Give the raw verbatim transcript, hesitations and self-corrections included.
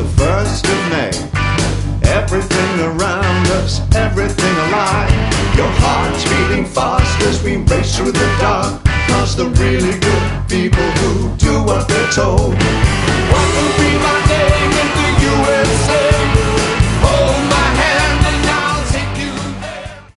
the first of May. Everything around us, everything alive. Your heart's beating fast as we race through the dark, past the really good people who do what they're told.